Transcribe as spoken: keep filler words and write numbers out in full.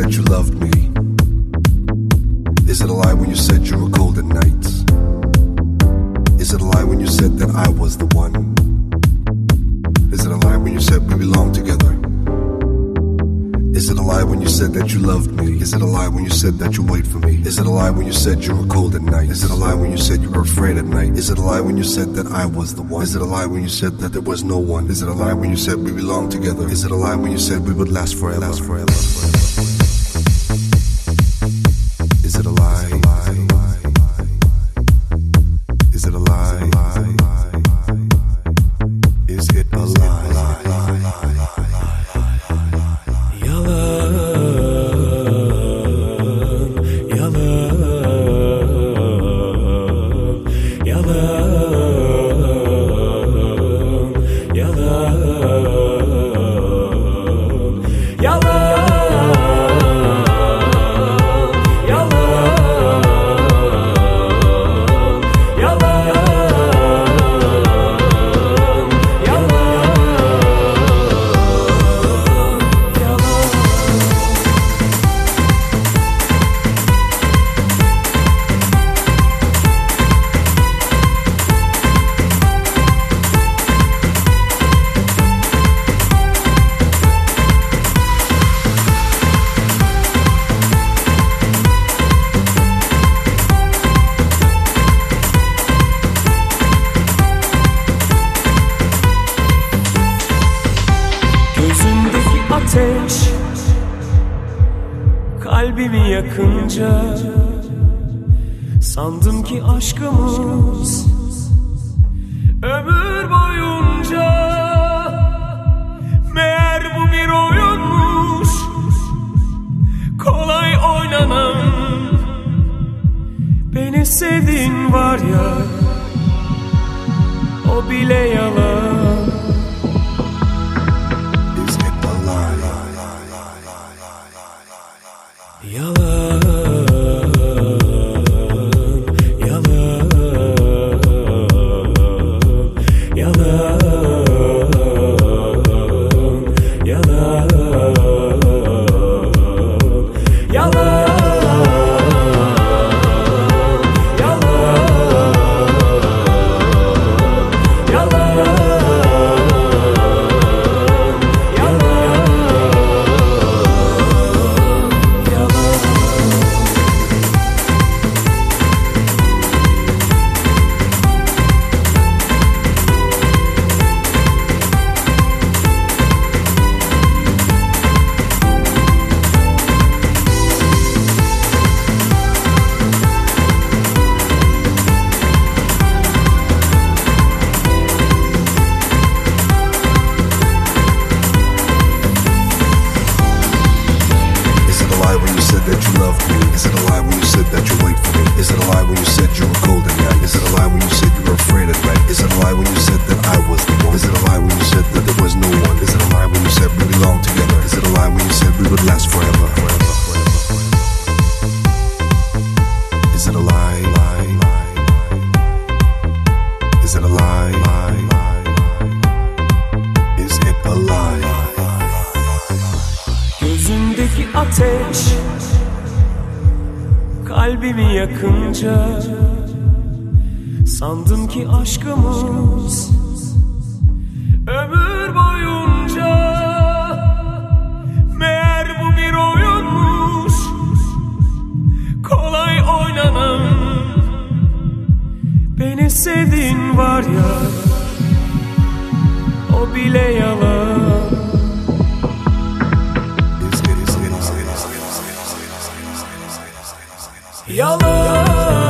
that you loved me? Is it a lie when you said you were cold at nights? Is it a lie when you said that I was the one? Is it a lie when you said we belong together? Is it a lie when you said that you loved me? Is it a lie when you said that you wait for me? Is it a lie when you said you were cold at night? Is it a lie when you said you were afraid at night? Is it a lie when you said that I was the one? Is it a lie when you said that there was no one? Is it a lie when you said we belong together? Is it a lie when you said we would last forever? Last forever. Is it a lie? Is it a lie? Is it a lie? Ateş kalbimi yakınca sandım ki aşkımız ömür boyunca. Meğer bu bir oyunmuş, kolay oynanan. Beni sevdiğin var ya, o bile yalan. Yalan, yalan, yalan, yalan, yalan. That you loved me? Is it a lie when you said that you wait for me? Is it a lie when you said you were cold at night? Is it a lie when you said you were afraid at night? Is it a lie when you said that I was the one? Is it a lie when you said that there was no one? Is it a lie when you said we belong together? Is it a lie when you said we would last forever? Forever, forever. Is it a lie? Lie, lie, lie. Is it a lie? Lie, lie, lie. Is it a lie? Gözündeki ateş kalbimi yakınca sandım ki aşkımız ömür boyunca. Meğer bu bir oyunmuş, kolay oynanan. Beni sevdiğin var ya, o bile yalan. Yalan.